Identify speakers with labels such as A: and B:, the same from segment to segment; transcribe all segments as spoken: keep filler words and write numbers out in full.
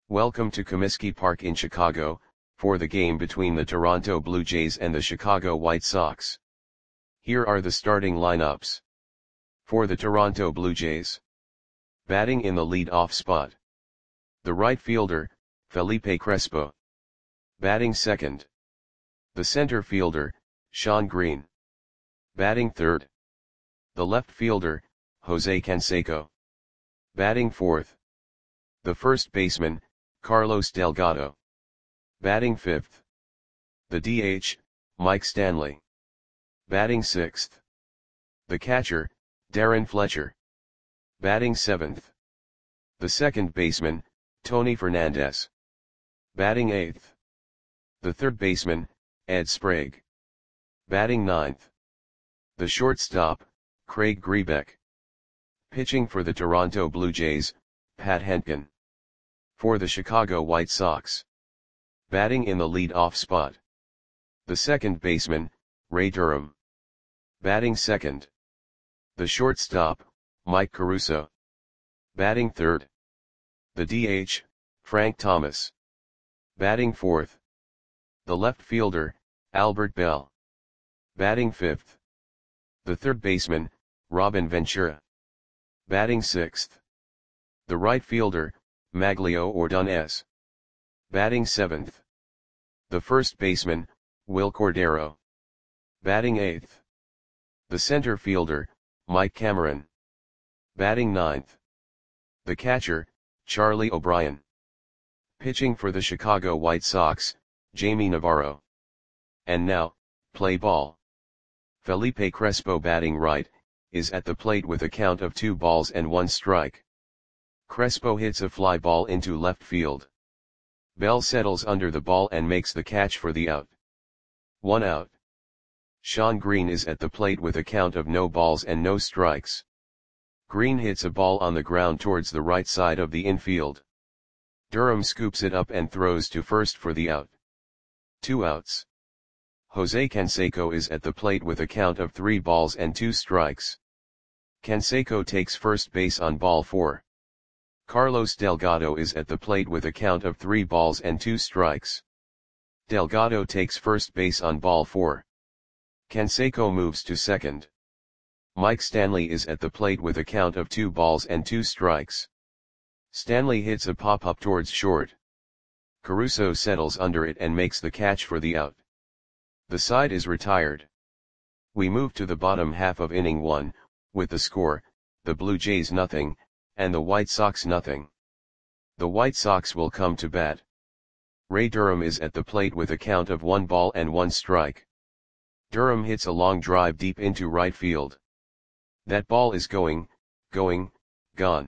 A: Welcome to Comiskey Park in Chicago, for the game between the Toronto Blue Jays and the Chicago White Sox. Here are the starting lineups. For the Toronto Blue Jays. Batting in the lead-off spot. The right fielder, Felipe Crespo. Batting second. The center fielder, Shawn Green. Batting third. The left fielder, Jose Canseco. Batting fourth. The first baseman, Carlos Delgado. Batting fifth. The D H, Mike Stanley. Batting sixth. The catcher, Darren Fletcher. Batting seventh. The second baseman, Tony Fernandez. Batting eighth. The third baseman, Ed Sprague. Batting ninth. The shortstop, Craig Grebeck. Pitching for the Toronto Blue Jays, Pat Hentgen. For the Chicago White Sox. Batting in the lead-off spot. The second baseman, Ray Durham. Batting second. The shortstop, Mike Caruso. Batting third. The D H, Frank Thomas. Batting fourth. The left fielder, Albert Belle. Batting fifth. The third baseman, Robin Ventura. Batting sixth. The right fielder, Maglio Ordonez. Batting seventh. The first baseman, Wil Cordero. Batting eighth. The center fielder, Mike Cameron. Batting ninth. The catcher, Charlie O'Brien. Pitching for the Chicago White Sox, Jamie Navarro. And now, play ball. Felipe Crespo batting right, is at the plate with a count of two balls and one strike. Crespo hits a fly ball into left field. Bell settles under the ball and makes the catch for the out. One out. Shawn Green is at the plate with a count of no balls and no strikes. Green hits a ball on the ground towards the right side of the infield. Durham scoops it up and throws to first for the out. Two outs. Jose Canseco is at the plate with a count of three balls and two strikes. Canseco takes first base on ball four. Carlos Delgado is at the plate with a count of three balls and two strikes. Delgado takes first base on ball four. Canseco moves to second. Mike Stanley is at the plate with a count of two balls and two strikes. Stanley hits a pop-up towards short. Caruso settles under it and makes the catch for the out. The side is retired. We move to the bottom half of inning one, with the score, the Blue Jays nothing, and the White Sox nothing. The White Sox will come to bat. Ray Durham is at the plate with a count of one ball and one strike. Durham hits a long drive deep into right field. That ball is going, going, gone.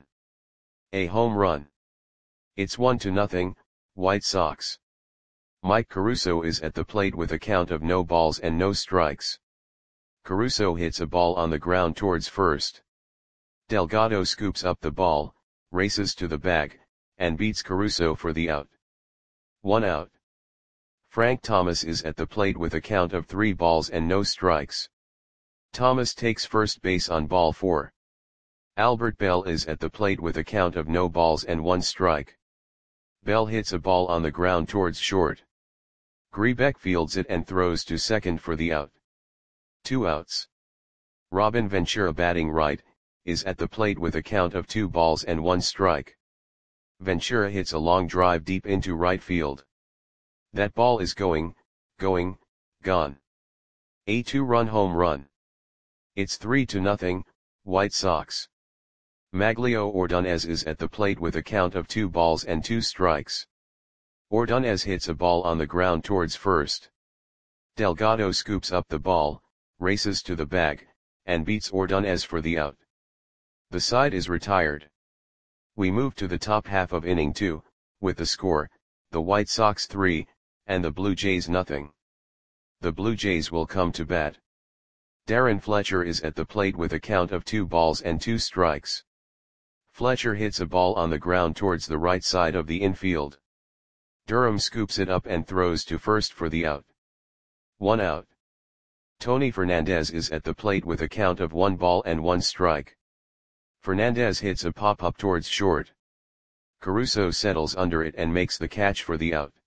A: A home run. It's one to nothing, White Sox. Mike Caruso is at the plate with a count of no balls and no strikes. Caruso hits a ball on the ground towards first. Delgado scoops up the ball, races to the bag, and beats Caruso for the out. One out. Frank Thomas is at the plate with a count of three balls and no strikes. Thomas takes first base on ball four. Albert Belle is at the plate with a count of no balls and one strike. Belle hits a ball on the ground towards short. Grebeck fields it and throws to second for the out. Two outs. Robin Ventura batting right, is at the plate with a count of two balls and one strike. Ventura hits a long drive deep into right field. That ball is going, going, gone. A two-run home run. It's three to nothing, White Sox. Maglio Ordonez is at the plate with a count of two balls and two strikes. Ordonez hits a ball on the ground towards first. Delgado scoops up the ball, races to the bag, and beats Ordonez for the out. The side is retired. We move to the top half of inning two, with the score, the White Sox three, and the Blue Jays nothing. The Blue Jays will come to bat. Darren Fletcher is at the plate with a count of two balls and two strikes. Fletcher hits a ball on the ground towards the right side of the infield. Durham scoops it up and throws to first for the out. One out. Tony Fernandez is at the plate with a count of one ball and one strike. Fernandez hits a pop-up towards short. Caruso settles under it and makes the catch for the out.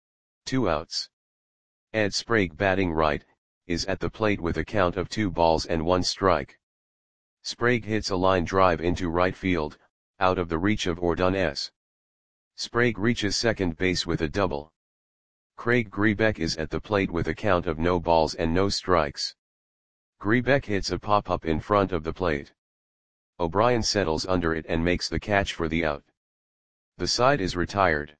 A: Two outs. Ed Sprague, batting right, is at the plate with a count of two balls and one strike. Sprague hits a line drive into right field, out of the reach of Ordonez. Sprague reaches second base with a double. Craig Grebeck is at the plate with a count of no balls and no strikes. Grebeck hits a pop-up in front of the plate. O'Brien settles under it and makes the catch for the out. The side is retired.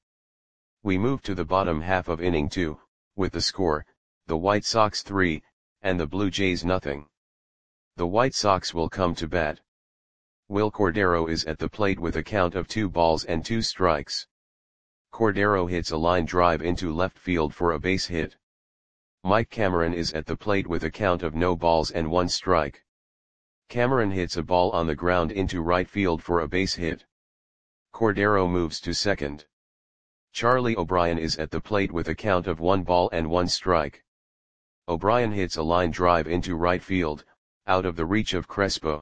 A: We move to the bottom half of inning two, with the score, the White Sox three, and the Blue Jays nothing. The White Sox will come to bat. Will Cordero is at the plate with a count of two balls and two strikes. Cordero hits a line drive into left field for a base hit. Mike Cameron is at the plate with a count of no balls and one strike. Cameron hits a ball on the ground into right field for a base hit. Cordero moves to second. Charlie O'Brien is at the plate with a count of one ball and one strike. O'Brien hits a line drive into right field, out of the reach of Crespo.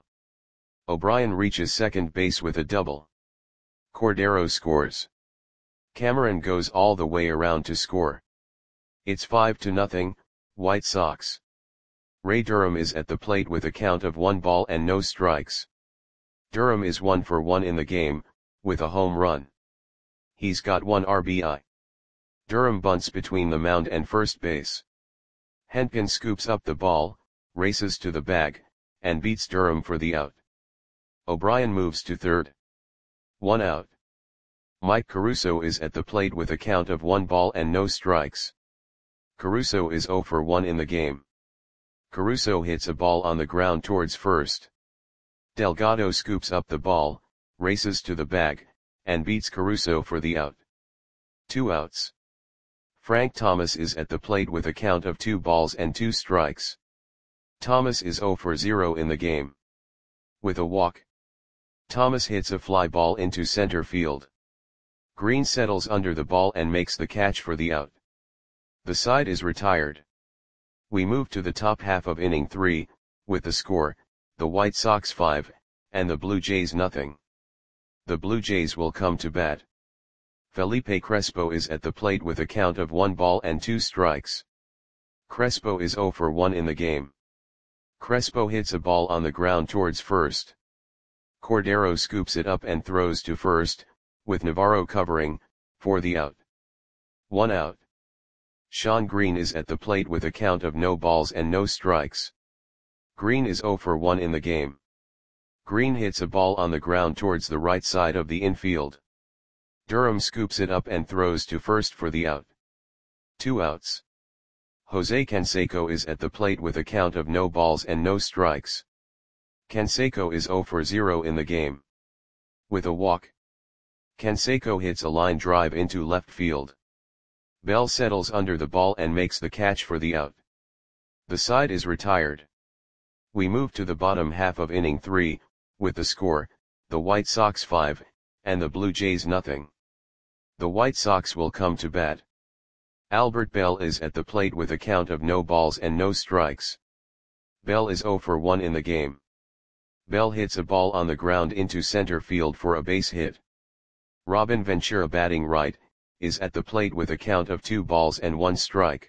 A: O'Brien reaches second base with a double. Cordero scores. Cameron goes all the way around to score. It's five to nothing, White Sox. Ray Durham is at the plate with a count of one ball and no strikes. Durham is one for one in the game, with a home run. He's got one R B I. Durham bunts between the mound and first base. Henkin scoops up the ball, races to the bag, and beats Durham for the out. O'Brien moves to third. One out. Mike Caruso is at the plate with a count of one ball and no strikes. Caruso is zero for one in the game. Caruso hits a ball on the ground towards first. Delgado scoops up the ball, races to the bag, and beats Caruso for the out. Two outs. Frank Thomas is at the plate with a count of two balls and two strikes. Thomas is zero for zero in the game. With a walk, Thomas hits a fly ball into center field. Green settles under the ball and makes the catch for the out. The side is retired. We move to the top half of inning three, with the score, the White Sox five, and the Blue Jays nothing. The Blue Jays will come to bat. Felipe Crespo is at the plate with a count of one ball and two strikes. Crespo is zero for one in the game. Crespo hits a ball on the ground towards first. Cordero scoops it up and throws to first, with Navarro covering, for the out. One out. Sean Green is at the plate with a count of no balls and no strikes. Green is zero for one in the game. Green hits a ball on the ground towards the right side of the infield. Durham scoops it up and throws to first for the out. Two outs. Jose Canseco is at the plate with a count of no balls and no strikes. Canseco is zero for zero in the game. With a walk, Canseco hits a line drive into left field. Bell settles under the ball and makes the catch for the out. The side is retired. We move to the bottom half of inning three, with the score, the White Sox five, and the Blue Jays nothing. The White Sox will come to bat. Albert Bell is at the plate with a count of no balls and no strikes. Bell is zero for one in the game. Bell hits a ball on the ground into center field for a base hit. Robin Ventura, batting right, is at the plate with a count of two balls and one strike.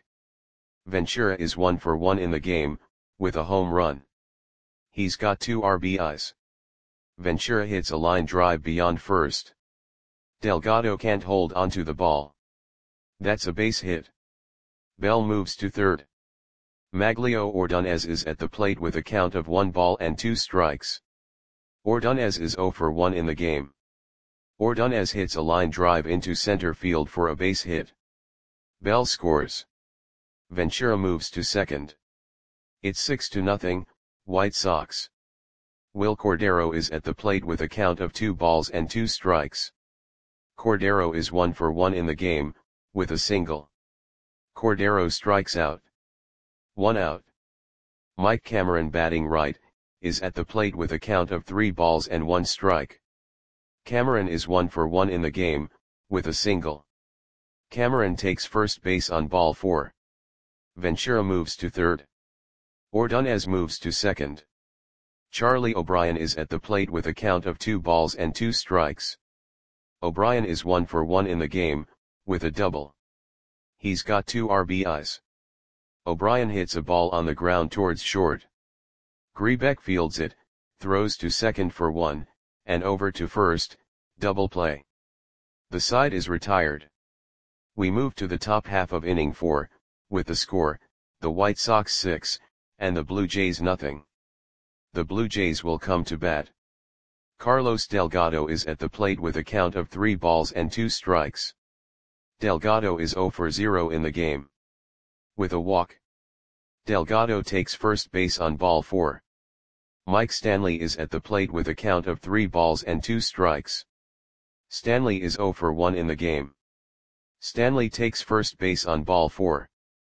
A: Ventura is one for one in the game, with a home run. He's got two R B Is. Ventura hits a line drive beyond first. Delgado can't hold onto the ball. That's a base hit. Bell moves to third. Maglio Ordonez is at the plate with a count of one ball and two strikes. Ordonez is zero for one in the game. Ordonez hits a line drive into center field for a base hit. Bell scores. Ventura moves to second. It's six to nothing, White Sox. Will Cordero is at the plate with a count of two balls and two strikes. Cordero is one for one in the game, with a single. Cordero strikes out. One out. Mike Cameron, batting right, is at the plate with a count of three balls and one strike. Cameron is one for one in the game, with a single. Cameron takes first base on ball four. Ventura moves to third. Ordonez moves to second. Charlie O'Brien is at the plate with a count of two balls and two strikes. O'Brien is one for one in the game, with a double. He's got two R B Is. O'Brien hits a ball on the ground towards short. Grebeck fields it, throws to second for one, and over to first, double play. The side is retired. We move to the top half of inning four, with the score, the White Sox six, and the Blue Jays nothing. The Blue Jays will come to bat. Carlos Delgado is at the plate with a count of three balls and two strikes. Delgado is zero for zero in the game. With a walk, Delgado takes first base on ball four. Mike Stanley is at the plate with a count of three balls and two strikes. Stanley is zero for one in the game. Stanley takes first base on ball four.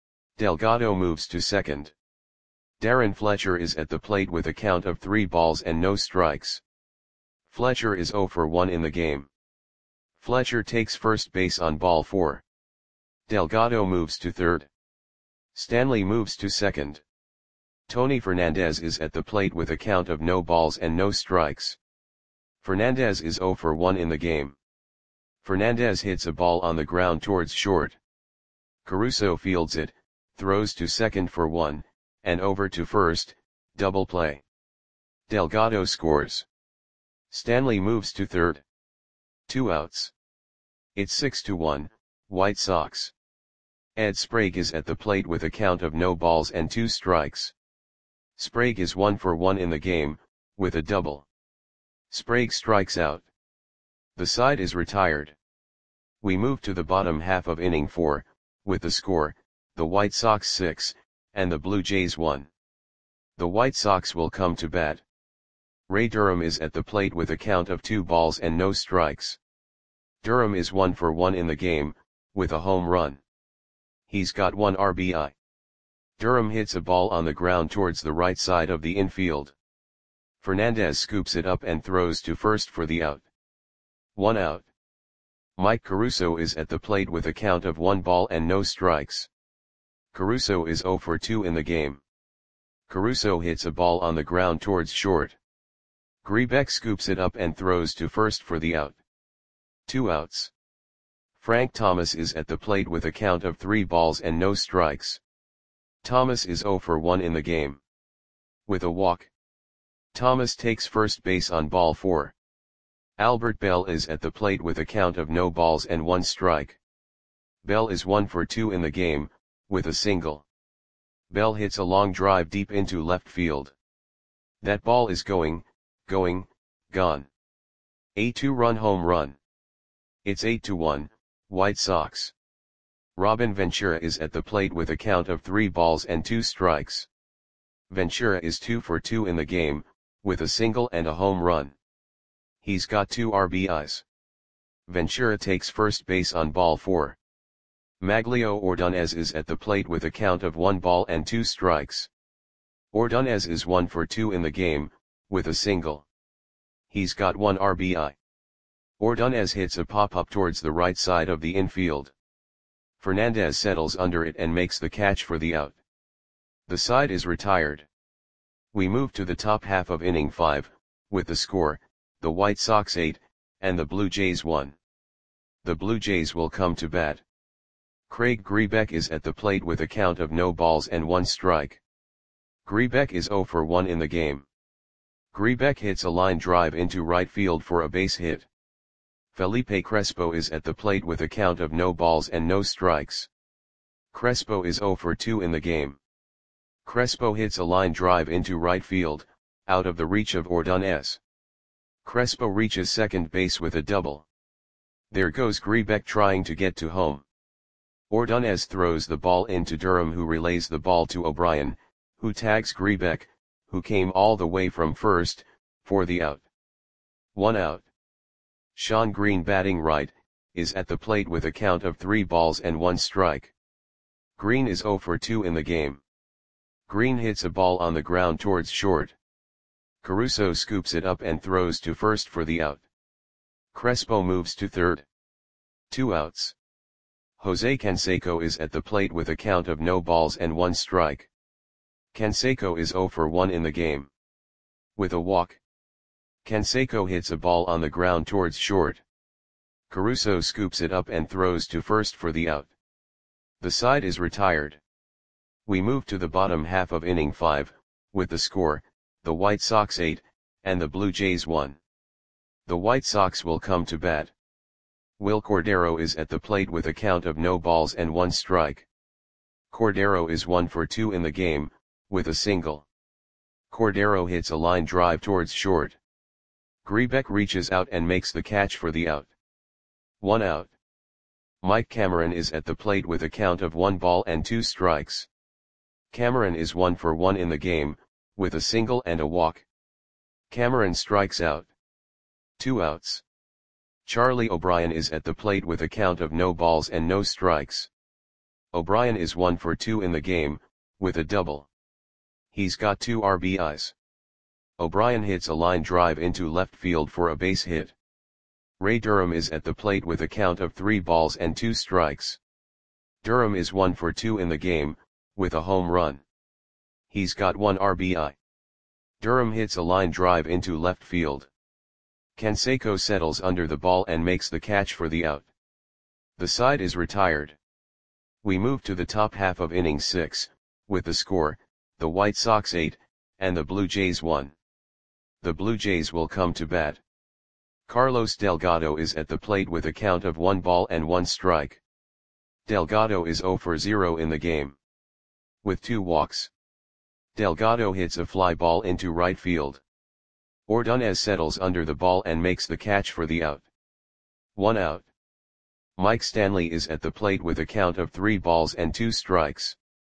A: Delgado moves to second. Darren Fletcher is at the plate with a count of three balls and no strikes. Fletcher is zero for one in the game. Fletcher takes first base on ball four. Delgado moves to third. Stanley moves to second. Tony Fernandez is at the plate with a count of no balls and no strikes. Fernandez is zero for one in the game. Fernandez hits a ball on the ground towards short. Caruso fields it, throws to second for one, and over to first, double play. Delgado scores. Stanley moves to third. Two outs. It's six to one, White Sox. Ed Sprague is at the plate with a count of no balls and two strikes. Sprague is one for one in the game, with a double. Sprague strikes out. The side is retired. We move to the bottom half of inning four, with the score, the White Sox six, and the Blue Jays one. The White Sox will come to bat. Ray Durham is at the plate with a count of two balls and no strikes. Durham is one for one in the game, with a home run. He's got one R B I. Durham hits a ball on the ground towards the right side of the infield. Fernandez scoops it up and throws to first for the out. One out. Mike Caruso is at the plate with a count of one ball and no strikes. Caruso is zero for two in the game. Caruso hits a ball on the ground towards short. Grebeck scoops it up and throws to first for the out. Two outs. Frank Thomas is at the plate with a count of three balls and no strikes. Thomas is zero for one in the game. With a walk, Thomas takes first base on ball four. Albert Bell is at the plate with a count of no balls and one strike. Bell is one for two in the game, with a single. Bell hits a long drive deep into left field. That ball is going, going, gone. A two-run home run. It's eight to one, White Sox. Robin Ventura is at the plate with a count of three balls and two strikes. Ventura is two for two in the game, with a single and a home run. He's got two R B Is. Ventura takes first base on ball four. Maglio Ordonez is at the plate with a count of one ball and two strikes. Ordonez is one for two in the game, with a single. He's got one R B I. Ordonez hits a pop-up towards the right side of the infield. Fernandez settles under it and makes the catch for the out. The side is retired. We move to the top half of inning five, with the score, the White Sox eight, and the Blue Jays one. The Blue Jays will come to bat. Craig Grebeck is at the plate with a count of no balls and one strike. Grebeck is zero for one in the game. Grebeck hits a line drive into right field for a base hit. Felipe Crespo is at the plate with a count of no balls and no strikes. Crespo is zero for two in the game. Crespo hits a line drive into right field, out of the reach of Ordonez. Crespo reaches second base with a double. There goes Grebeck trying to get to home. Ordonez throws the ball into Durham, who relays the ball to O'Brien, who tags Grebeck, who came all the way from first, for the out. One out. Sean Green, batting right, is at the plate with a count of three balls and one strike. Green is zero for two in the game. Green hits a ball on the ground towards short. Caruso scoops it up and throws to first for the out. Crespo moves to third. Two outs. Jose Canseco is at the plate with a count of no balls and one strike. Canseco is zero for one in the game. With a walk, Canseco hits a ball on the ground towards short. Caruso scoops it up and throws to first for the out. The side is retired. We move to the bottom half of inning five, with the score, the White Sox eight, and the Blue Jays one. The White Sox will come to bat. Will Cordero is at the plate with a count of no balls and one strike. Cordero is one for two in the game, with a single. Cordero hits a line drive towards short. Grebeck reaches out and makes the catch for the out. One out. Mike Cameron is at the plate with a count of one ball and two strikes. Cameron is one for one in the game, with a single and a walk. Cameron strikes out. Two outs. Charlie O'Brien is at the plate with a count of no balls and no strikes. O'Brien is one for two in the game, with a double. He's got two R B Is. O'Brien hits a line drive into left field for a base hit. Ray Durham is at the plate with a count of three balls and two strikes. Durham is one for two in the game, with a home run. He's got one R B I. Durham hits a line drive into left field. Canseco settles under the ball and makes the catch for the out. The side is retired. We move to the top half of inning six, with the score, the White Sox eight, and the Blue Jays one. The Blue Jays will come to bat. Carlos Delgado is at the plate with a count of one ball and one strike. Delgado is zero for zero in the game. With two walks. Delgado hits a fly ball into right field. Ordonez settles under the ball and makes the catch for the out. One out. Mike Stanley is at the plate with a count of three balls and two strikes.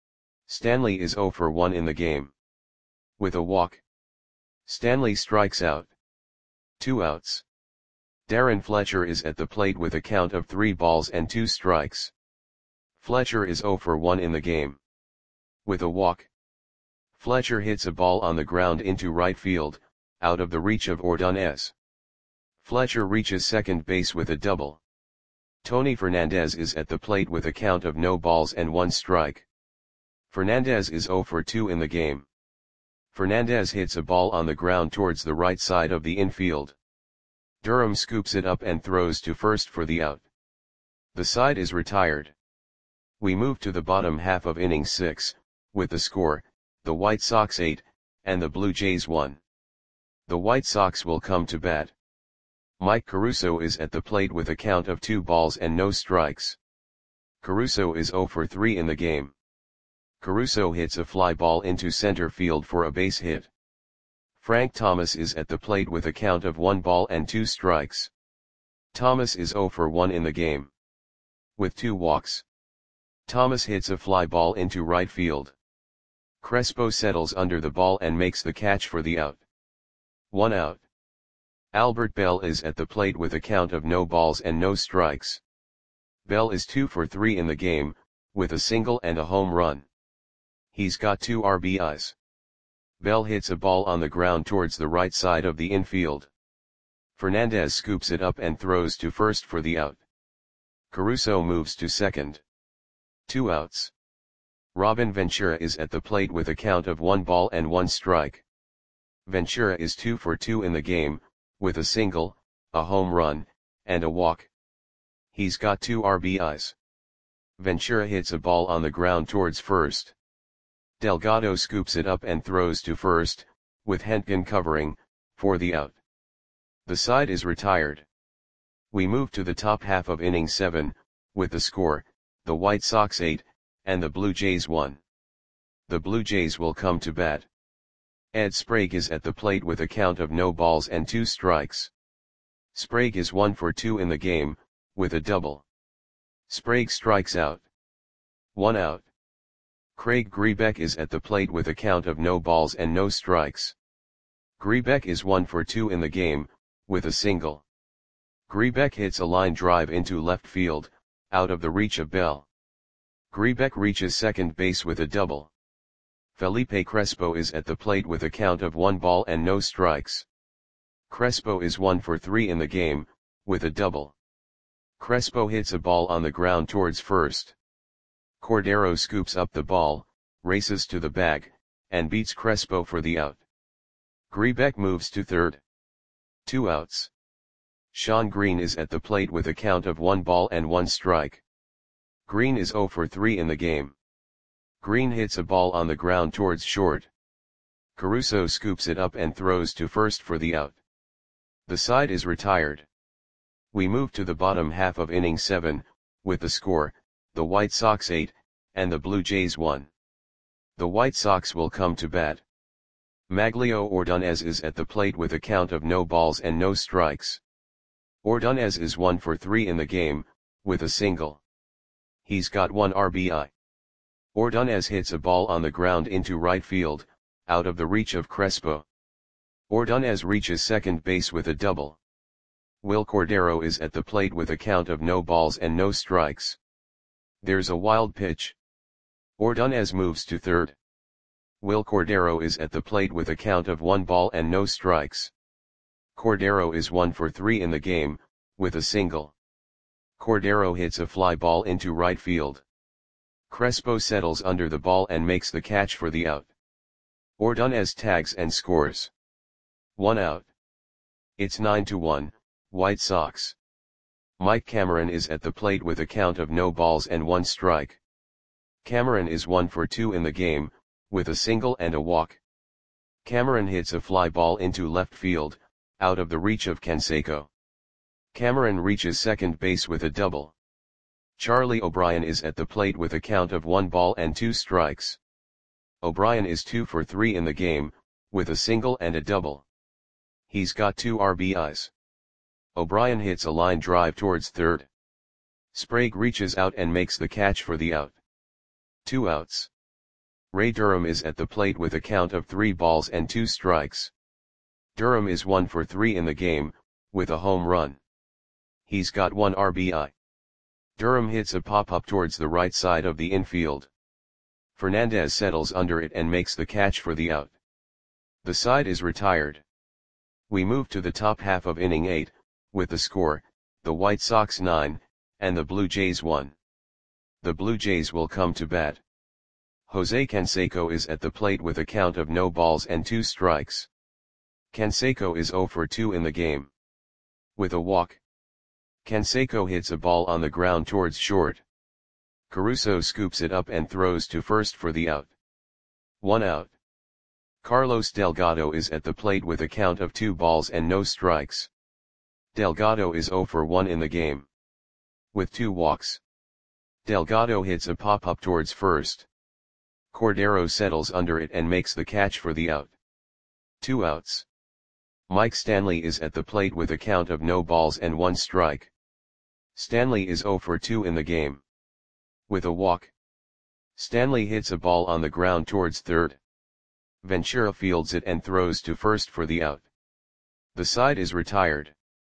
A: Stanley is zero for one in the game. With a walk. Stanley strikes out. Two outs. Darren Fletcher is at the plate with a count of three balls and two strikes. Fletcher is zero for one in the game. With a walk. Fletcher hits a ball on the ground into right field, out of the reach of Ordonez. Fletcher reaches second base with a double. Tony Fernandez is at the plate with a count of no balls and one strike. Fernandez is zero for two in the game. Fernandez hits a ball on the ground towards the right side of the infield. Durham scoops it up and throws to first for the out. The side is retired. We move to the bottom half of inning six, with the score, the White Sox eight, and the Blue Jays one. The White Sox will come to bat. Mike Caruso is at the plate with a count of two balls and no strikes. Caruso is zero for three in the game. Caruso hits a fly ball into center field for a base hit. Frank Thomas is at the plate with a count of one ball and two strikes. Thomas is zero for one in the game. With two walks. Thomas hits a fly ball into right field. Crespo settles under the ball and makes the catch for the out. One out. Albert Bell is at the plate with a count of no balls and no strikes. Bell is two for three in the game, with a single and a home run. He's got two R B Is. Bell hits a ball on the ground towards the right side of the infield. Fernandez scoops it up and throws to first for the out. Caruso moves to second. Two outs. Robin Ventura is at the plate with a count of one ball and one strike. Ventura is two for two in the game, with a single, a home run, and a walk. He's got two R B Is. Ventura hits a ball on the ground towards first. Delgado scoops it up and throws to first, with Hentgen covering, for the out. The side is retired. We move to the top half of inning seven, with the score, the White Sox eight, and the Blue Jays one. The Blue Jays will come to bat. Ed Sprague is at the plate with a count of no balls and two strikes. Sprague is one for two in the game, with a double. Sprague strikes out. One out. Craig Grebeck is at the plate with a count of no balls and no strikes. Grebeck is one for two in the game, with a single. Grebeck hits a line drive into left field, out of the reach of Bell. Grebeck reaches second base with a double. Felipe Crespo is at the plate with a count of one ball and no strikes. Crespo is one for three in the game, with a double. Crespo hits a ball on the ground towards first. Cordero scoops up the ball, races to the bag, and beats Crespo for the out. Grebeck moves to third. Two outs. Shawn Green is at the plate with a count of one ball and one strike. Green is zero for three in the game. Green hits a ball on the ground towards short. Caruso scoops it up and throws to first for the out. The side is retired. We move to the bottom half of inning seven, with the score, the White Sox eight, and the Blue Jays one. The White Sox will come to bat. Maglio Ordonez is at the plate with a count of no balls and no strikes. Ordonez is one for three in the game, with a single. He's got one R B I. Ordonez hits a ball on the ground into right field, out of the reach of Crespo. Ordonez reaches second base with a double. Will Cordero is at the plate with a count of no balls and no strikes. There's a wild pitch. Ordonez moves to third. Will Cordero is at the plate with a count of one ball and no strikes. Cordero is one for three in the game, with a single. Cordero hits a fly ball into right field. Crespo settles under the ball and makes the catch for the out. Ordonez tags and scores. One out. It's nine to one, White Sox. Mike Cameron is at the plate with a count of no balls and one strike. Cameron is one for two in the game, with a single and a walk. Cameron hits a fly ball into left field, out of the reach of Canseco. Cameron reaches second base with a double. Charlie O'Brien is at the plate with a count of one ball and two strikes. O'Brien is two for three in the game, with a single and a double. He's got two R B Is. O'Brien hits a line drive towards third. Sprague reaches out and makes the catch for the out. Two outs. Ray Durham is at the plate with a count of three balls and two strikes. Durham is one for three in the game, with a home run. He's got one R B I. Durham hits a pop-up towards the right side of the infield. Fernandez settles under it and makes the catch for the out. The side is retired. We move to the top half of inning eight, with the score, the White Sox nine, and the Blue Jays one. The Blue Jays will come to bat. Jose Canseco is at the plate with a count of no balls and two strikes. Canseco is zero for two in the game. With a walk. Canseco hits a ball on the ground towards short. Caruso scoops it up and throws to first for the out. One out. Carlos Delgado is at the plate with a count of two balls and no strikes. Delgado is zero for one in the game. With two walks. Delgado hits a pop-up towards first. Cordero settles under it and makes the catch for the out. Two outs. Mike Stanley is at the plate with a count of no balls and one strike. Stanley is zero for two in the game. With a walk. Stanley hits a ball on the ground towards third. Ventura fields it and throws to first for the out. The side is retired.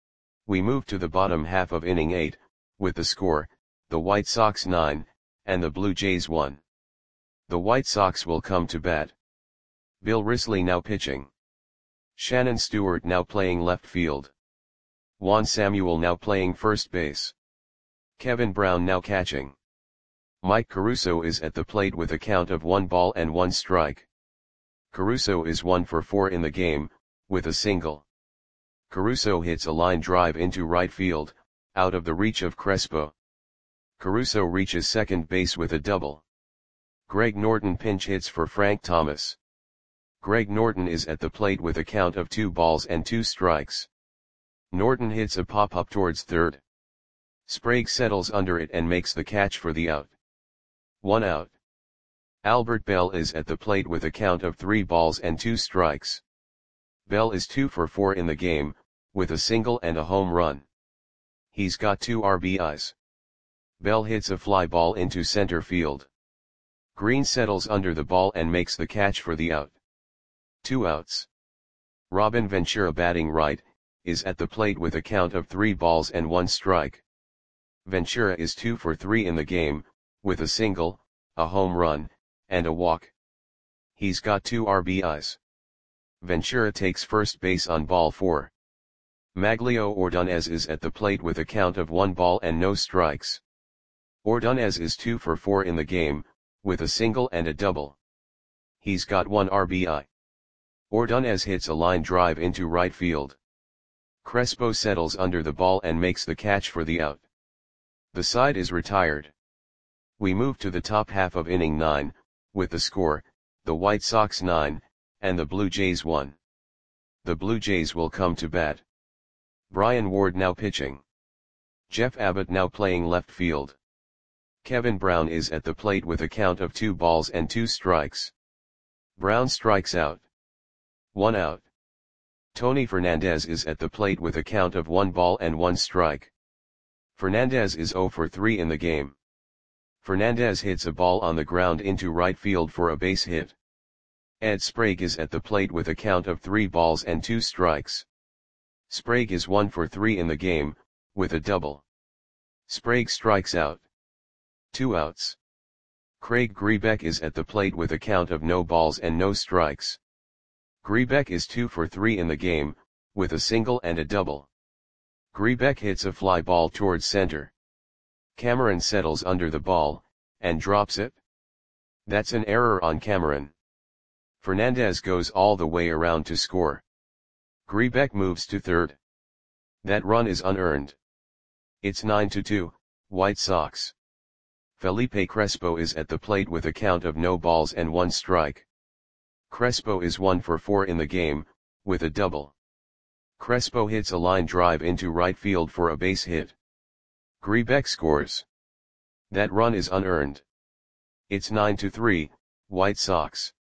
A: We move to the bottom half of inning eight, with the score, the White Sox nine, and the Blue Jays one. The White Sox will come to bat. Bill Risley now pitching. Shannon Stewart now playing left field. Juan Samuel now playing first base. Kevin Brown now catching. Mike Caruso is at the plate with a count of one ball and one strike. Caruso is one for four in the game, with a single. Caruso hits a line drive into right field, out of the reach of Crespo. Caruso reaches second base with a double. Greg Norton pinch hits for Frank Thomas. Greg Norton is at the plate with a count of two balls and two strikes. Norton hits a pop-up towards third. Sprague settles under it and makes the catch for the out. One out. Albert Bell is at the plate with a count of three balls and two strikes. Bell is two for four in the game, with a single and a home run. He's got two R B Is. Bell hits a fly ball into center field. Green settles under the ball and makes the catch for the out. Two outs. Robin Ventura batting right, is at the plate with a count of three balls and one strike. Ventura is two for three in the game, with a single, a home run, and a walk. He's got two R B Is. Ventura takes first base on ball four. Maglio Ordonez is at the plate with a count of one ball and no strikes. Ordonez is two for four in the game, with a single and a double. He's got one R B I. Ordonez hits a line drive into right field. Crespo settles under the ball and makes the catch for the out. The side is retired. We move to the top half of inning nine, with the score, the White Sox nine, and the Blue Jays one. The Blue Jays will come to bat. Brian Ward now pitching. Jeff Abbott now playing left field. Kevin Brown is at the plate with a count of two balls and two strikes. Brown strikes out. One out. Tony Fernandez is at the plate with a count of one ball and one strike. Fernandez is zero for three in the game. Fernandez hits a ball on the ground into right field for a base hit. Ed Sprague is at the plate with a count of three balls and two strikes. Sprague is one for three in the game, with a double. Sprague strikes out. Two outs. Craig Grebeck is at the plate with a count of no balls and no strikes. Grebeck is two for three in the game, with a single and a double. Grebeck hits a fly ball towards center. Cameron settles under the ball, and drops it. That's an error on Cameron. Fernandez goes all the way around to score. Grebeck moves to third. That run is unearned. It's nine to two, White Sox. Felipe Crespo is at the plate with a count of no balls and one strike. Crespo is one for four in the game, with a double. Crespo hits a line drive into right field for a base hit. Grebeck scores. That run is unearned. It's nine to three, White Sox.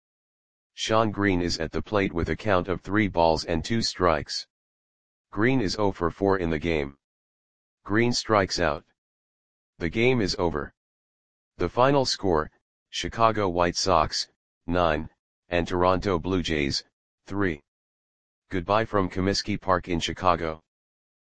A: Sean Green is at the plate with a count of three balls and two strikes. Green is zero for four in the game. Green strikes out. The game is over. The final score, Chicago White Sox, nine, and Toronto Blue Jays, three. Goodbye from Comiskey Park in Chicago.